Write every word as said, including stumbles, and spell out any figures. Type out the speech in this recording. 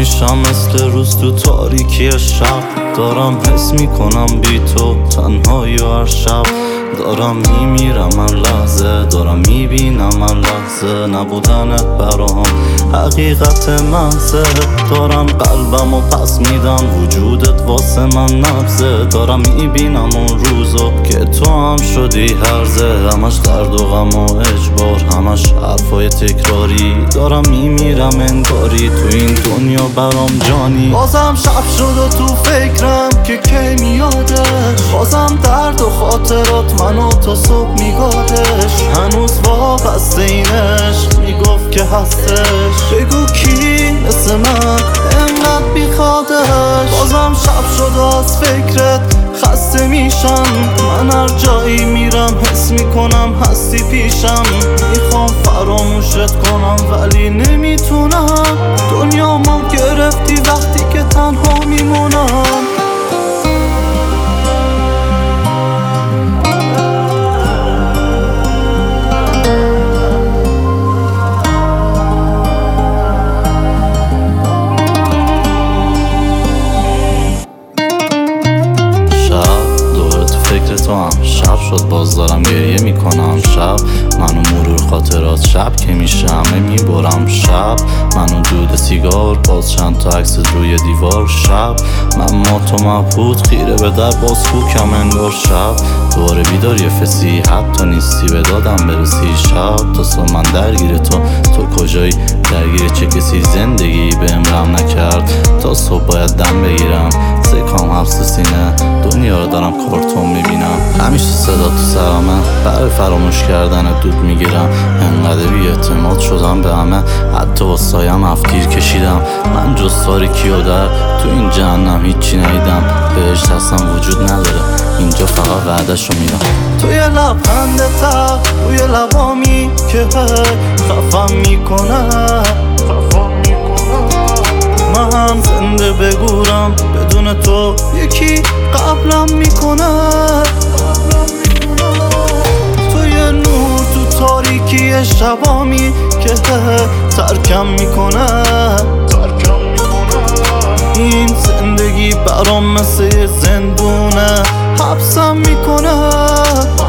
میشم مثل روز تو تاریکی شب. دارم حس میکنم بی تو تنهایی و هر شب. دارم میمیرم من لحظه، دارم میبینم من لحظه نبودنت برام حقیقت محضه. دارم قلبم و پس میدم وجودت واسه من نبضه. دارم میبینم اون روزو که تو هم شدی هرزه. همش درد و غم و اجبار، همش حرفای تکراری. دارم میمیرم انگاری تو این دنیا برام جانی. بازم شب شد و تو فکرم که کی میادش. بازم درد و خاطرات منو تا صبح میگادش. هنوز وابسته این عشق میگفت که هستش. بگو کی مثل من انقدر بیخوادش. بازم شب شد و از فکرت خسته میشم. من هر جایی میرم حس میکنم هستی پیشم. میخوام فراموشت کنم ولی نمیتونم. دنیا ما گرفتی وقتی که تنها میمونم. تو هم شب شد باز دارم گریه میکنم. شب منو مرور خاطرات، شب که میشه همه میبرم. شب منو دود سیگار، باز چند تا عکس روی دیوار. شب من ما تو مبهوت خیره به در باز خوکم انگار. شب دوباره بیدار یه فسی، حتی نیستی به دادم برسی. شب تا صبح من درگیر تو، تو کجایی؟ درگیر چه کسی؟ زندگی بهم رم نکرد تا صبح باید دم بگیرم. سکام حبس سینه، دنیا رو دارم کارتون میبینم. همیشه صدا تو سرامه، برای فراموش کردن دود میگیرم. انقدر بی اعتماد شدم به همه، حتی با سایم هفتیر کشیدم. من جز تاریکی و در تو این جهنم هیچی ندیدم. بهشت اصلا وجود نداره، اینجا فقط وعده‌شو میدم. تو یه لبخند تق روی لبامی که خفم میکنه. من زنده بگورم بدون تو یکی قبلم میکنه. تو یه نور تو تاریکی شبامی که ترکم میکنه. این زندگی برام مثل یه زندونه حبسم میکنه.